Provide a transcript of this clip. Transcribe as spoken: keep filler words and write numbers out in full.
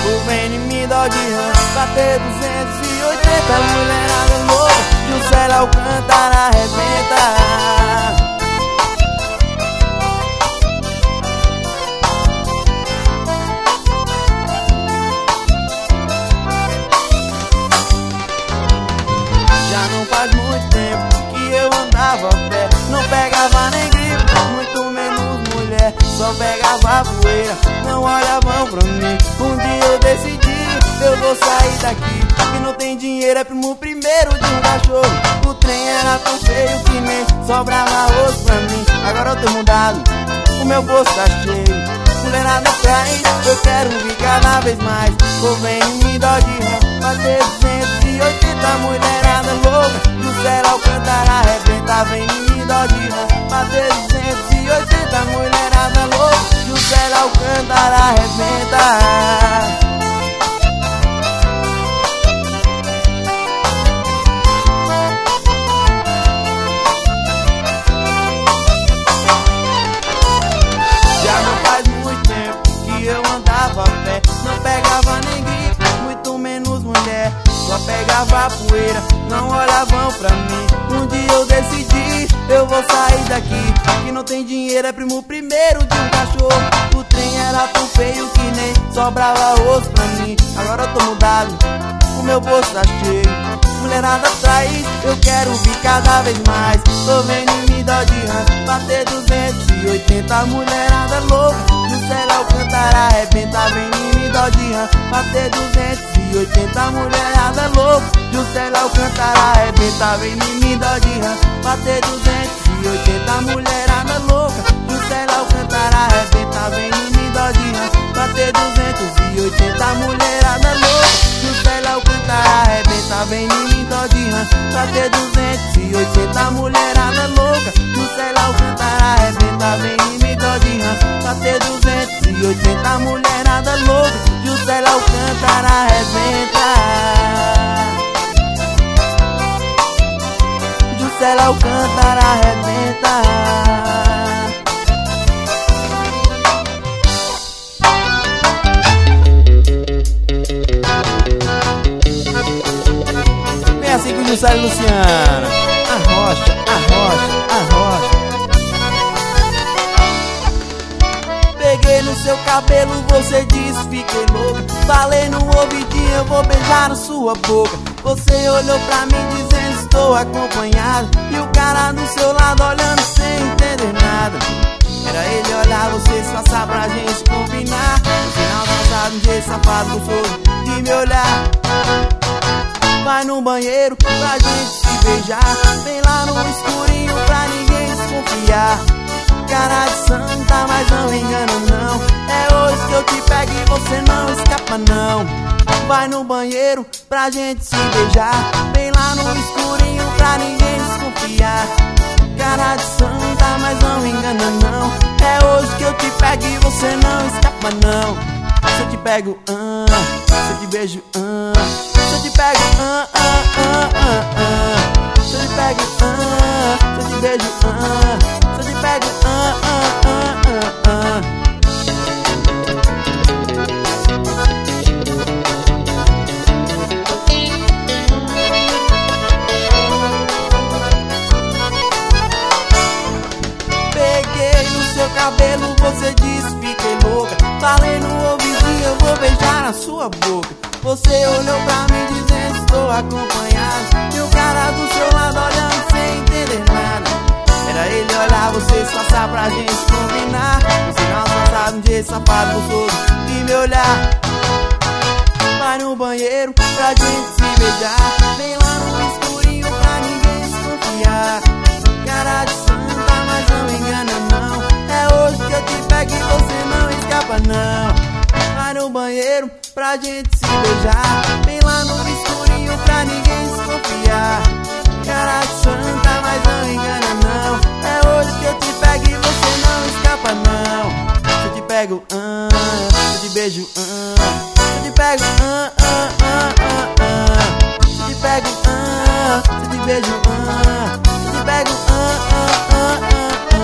Tu vem em mim, dó de rã, bater duzentos e oitenta, mulherada louca, Juscelia Alcântara arrebenta. Não faz muito tempo que eu andava a pé, não pegava nem gripe, muito menos mulher, só pegava poeira, não olhavam pra mim. Um dia eu decidi, eu vou sair daqui, que não tem dinheiro, é primo primeiro de um cachorro. O trem era tão feio que nem sobrava osso pra mim. Agora eu tô mudado, o meu bolso tá cheio, mulherada traz, eu quero vir cada vez mais. Tô vem em mim, dó de rã, bater duzentos e oitenta, mulherada louca, Juscelia Alcântara arrebenta. Vem em mim, dó de rã, bater duzentos e oitenta, mulherada louca, Juscelia Alcântara arrebenta. Eu andava a pé, não pegava nem gripe, muito menos mulher, só pegava poeira, não olhavam pra mim. Um dia eu decidi, eu vou sair daqui, que não tem dinheiro, é primo primeiro de um cachorro. O trem era tão feio que nem sobrava osso pra mim. Agora eu tô mudado, o meu bolso tá cheio, mulherada traz, eu quero vir cada vez mais. Tô vendo em mim, dó de rã, bater duzentos e oitenta, mulherada louca, Juscelia Alcântara arrebenta. Vem em mim, dó de rã, bater duzentos e oitenta, mulherada louca, Juscelia Alcântara arrebenta. Vem em mim, dó de rã, bater duzentos e oitenta, mulherada louca, Juscelia Alcântara arrebenta. Vem em mim, dó de rã, bater duzentos e oitenta, mulherada louca, Juscelia Alcântara arrebenta. Vem em mim, dó de rã, bater duzentos e oitenta, mulherada louca, Juscelia Alcântara arrebenta. Vem em mim, dó de rã, bater duzentos e oitenta, mulherada louca, Juscelia Alcântara arrebenta. Juscelia Alcântara arrebenta. Vem assim com Juscelia e Luciana, arrocha, arrocha, arrocha. Peguei no seu cabelo, você disse fiquei louca. Falei no ouvidinho, eu vou beijar na sua boca. Você olhou pra mim dizendo estou acompanhado, e o cara do seu lado olhando sem entender nada. Era ele olhar, você disfarçar pra gente combinar. No final passado um jeito safado gostoso de me olhar. Vai no banheiro pra gente se beijar, vem lá no escurinho pra ninguém desconfiar. Cara de santa, mas não engana não, é hoje que eu te pego e você não escapa não. Vai no banheiro pra gente se beijar, vem lá no escurinho pra ninguém desconfiar. Cara de santa, mas não engana não, é hoje que eu te pego e você não escapa não. Se eu te pego, ah, se eu te beijo, ah, se eu te pego, ah, ah, ah, ah, ah. Se eu te pego, ah, se eu te beijo, ah, se eu te pego, ah, ah, ah, ah, ah. Peguei no seu cabelo, você disse fiquei louca. Falei no ouvidinho, eu vou beijar na sua boca. Você olhou pra mim dizendo estou acompanhado, e o cara do seu lado olhando sem entender nada. Era ele olhar, você disfarçar pra gente combinar. No final passado um dia safado gostoso de me olhar. Vai no banheiro pra gente se beijar, vem lá no escurinho pra ninguém desconfiar. Cara de santa, mas não engana não, é hoje que eu te pego e você não escapa não. Vai no banheiro pra gente se beijar, vem lá no escurinho pra ninguém desconfiar. Cara de santa, mas não engana não, é hoje que eu te pego e você não escapa não. Se eu te pego, ah, se eu te beijo, ah, se eu te pego, ah, ah, ah, ah, ah. Se eu te pego, ah, se eu te beijo, ah, se eu te pego, ah, ah, ah, ah, ah.